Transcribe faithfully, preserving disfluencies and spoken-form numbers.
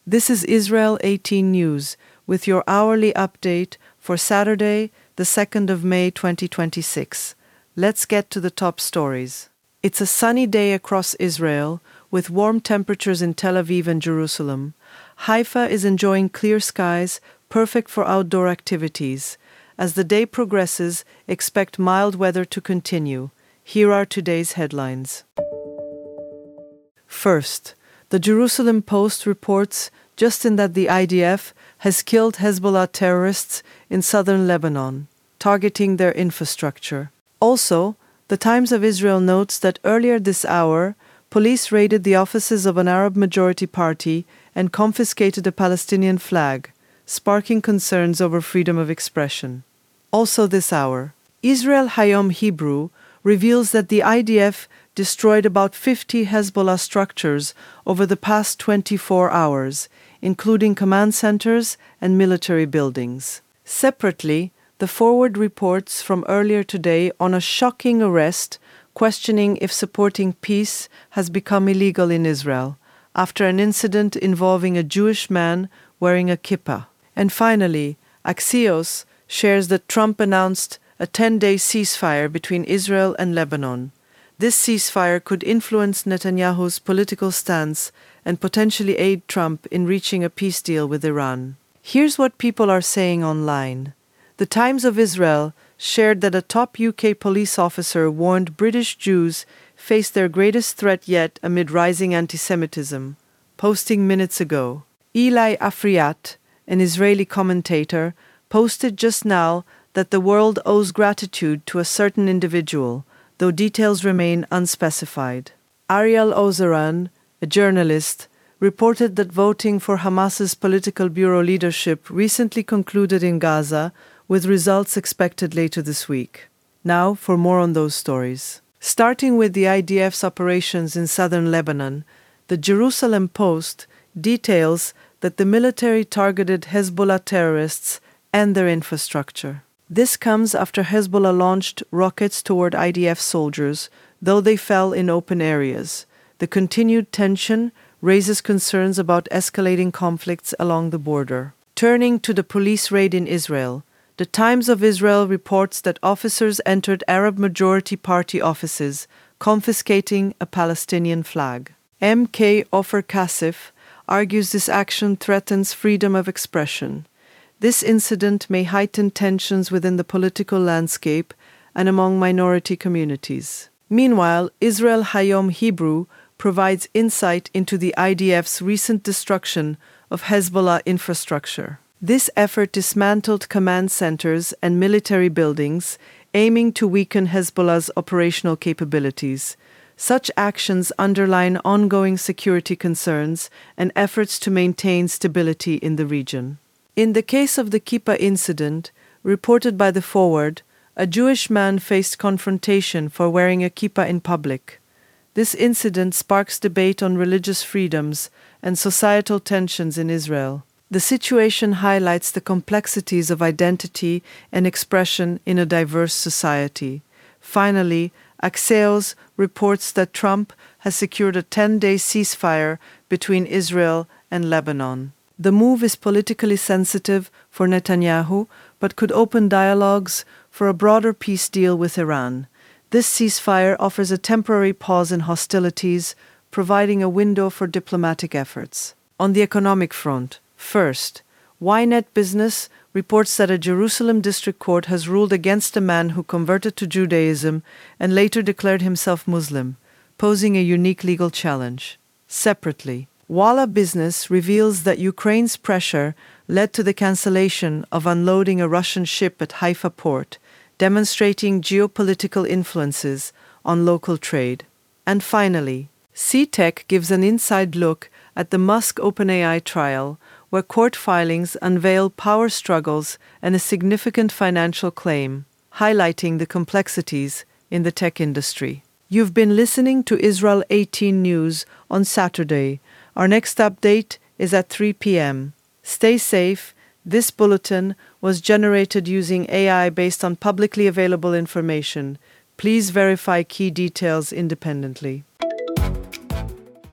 This is Israel eighteen News with your hourly update for Saturday, the second of May twenty twenty-six. Let's get to the top stories. It's a sunny day across Israel with warm temperatures in Tel Aviv and Jerusalem. Haifa is enjoying clear skies, perfect for outdoor activities. As the day progresses, expect mild weather to continue. Here are today's headlines. First, the Jerusalem Post reports just in that the I D F has killed Hezbollah terrorists in southern Lebanon, targeting their infrastructure. Also, the Times of Israel notes that earlier this hour, police raided the offices of an Arab-majority party and confiscated a Palestinian flag, sparking concerns over freedom of expression. Also this hour, Israel Hayom Hebrew reveals that the I D F destroyed about fifty Hezbollah structures over the past twenty-four hours, including command centers and military buildings. Separately, the Forward reports from earlier today on a shocking arrest questioning if supporting peace has become illegal in Israel, after an incident involving a Jewish man wearing a kippah. And finally, Axios shares that Trump announced a ten-day ceasefire between Israel and Lebanon. This ceasefire could influence Netanyahu's political stance and potentially aid Trump in reaching a peace deal with Iran. Here's what people are saying online. The Times of Israel shared that a top U K police officer warned British Jews face their greatest threat yet amid rising anti-Semitism, posting minutes ago. Eli Afriat, an Israeli commentator, posted just now that the world owes gratitude to a certain individual, though details remain unspecified. Ariel Ozeran, a journalist, reported that voting for Hamas's political bureau leadership recently concluded in Gaza, with results expected later this week. Now for more on those stories. Starting with the I D F's operations in southern Lebanon, the Jerusalem Post details that the military targeted Hezbollah terrorists and their infrastructure. This comes after Hezbollah launched rockets toward I D F soldiers, though they fell in open areas. The continued tension raises concerns about escalating conflicts along the border. Turning to the police raid in Israel, the Times of Israel reports that officers entered Arab-majority party offices, confiscating a Palestinian flag. M K Ofer Kassif argues this action threatens freedom of expression. This incident may heighten tensions within the political landscape and among minority communities. Meanwhile, Israel Hayom Hebrew provides insight into the I D F's recent destruction of Hezbollah infrastructure. This effort dismantled command centers and military buildings, aiming to weaken Hezbollah's operational capabilities. Such actions underline ongoing security concerns and efforts to maintain stability in the region. In the case of the kippah incident, reported by the Forward, a Jewish man faced confrontation for wearing a kippah in public. This incident sparks debate on religious freedoms and societal tensions in Israel. The situation highlights the complexities of identity and expression in a diverse society. Finally, Axios reports that Trump has secured a ten-day ceasefire between Israel and Lebanon. The move is politically sensitive for Netanyahu, but could open dialogues for a broader peace deal with Iran. This ceasefire offers a temporary pause in hostilities, providing a window for diplomatic efforts. On the economic front, first, Ynet Business reports that a Jerusalem district court has ruled against a man who converted to Judaism and later declared himself Muslim, posing a unique legal challenge. Separately, Walla Business reveals that Ukraine's pressure led to the cancellation of unloading a Russian ship at Haifa port, demonstrating geopolitical influences on local trade. And finally, C-Tech gives an inside look at the Musk OpenAI trial, where court filings unveil power struggles and a significant financial claim, highlighting the complexities in the tech industry. You've been listening to Israel eighteen News on Saturday. Our next update is at three p.m. Stay safe. This bulletin was generated using A I based on publicly available information. Please verify key details independently.